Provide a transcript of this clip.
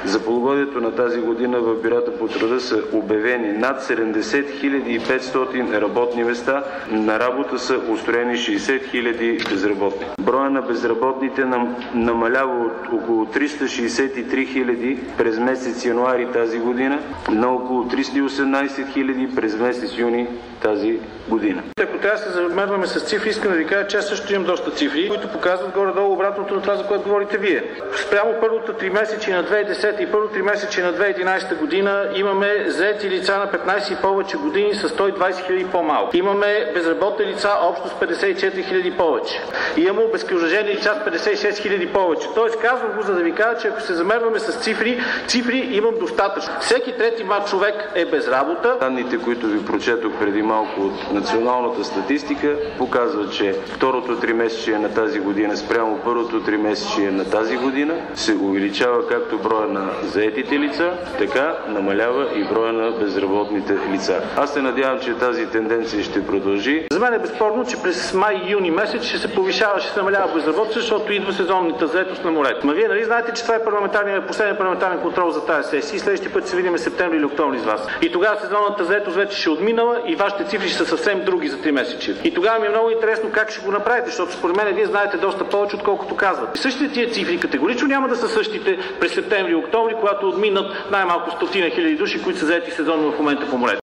За полугодието на тази година в бюрата по труда са обявени над 70 500 работни места. На работа са устроени 60 000 безработни. Броя на безработните намалява от около 363 хиляди през месец януари тази година на около 318 хиляди през месец юни тази година. Ако трябва да се замерваме с цифри, искам да ви кажа, че аз също имам доста цифри, които показват горе-долу обратното на това, за което говорите вие. Спрямо първото тримесечие на 2010 и първото тримесечие на 2011 година имаме заети лица на 15 и повече години с 120 хиляди по-малко. Имаме безработни лица общо с 54 хиляди повече. Имаме обезкуражени лица с 56 хиляди повече. Тоест казвам го, за да ви кажа, че ако се замерваме с цифри имам достатъчно. Всеки трети млад човек е без работа. Данните, които ви прочетох преди малко от националната статистика, показват, че второто тримесечие на тази година спрямо първото тримесечие на тази година се увеличава както броя на заетите лица, така намалява и броя на безработните лица. Аз се надявам, че тази тенденция ще продължи. За мен е безспорно, че през май и юни месец ще се повишава, ще се намалява безработица, защото идва сезонната заетост на морето. Но вие нали знаете, че това е последният парламентарен контрол за тази сесия и следващия път се видим септември или октомври с вас. И тогава сезонната заетост вече ще отминала и вашите цифри ще са съвсем други за 3 месеца. И тогава ми е много интересно как ще го направите, защото според мен вие знаете доста повече, отколкото казвате. Същите тия цифри категорично няма да са същите през септември и октомври, когато отминат най-малко 100 000 души, които са заети сезонно в момента по морето.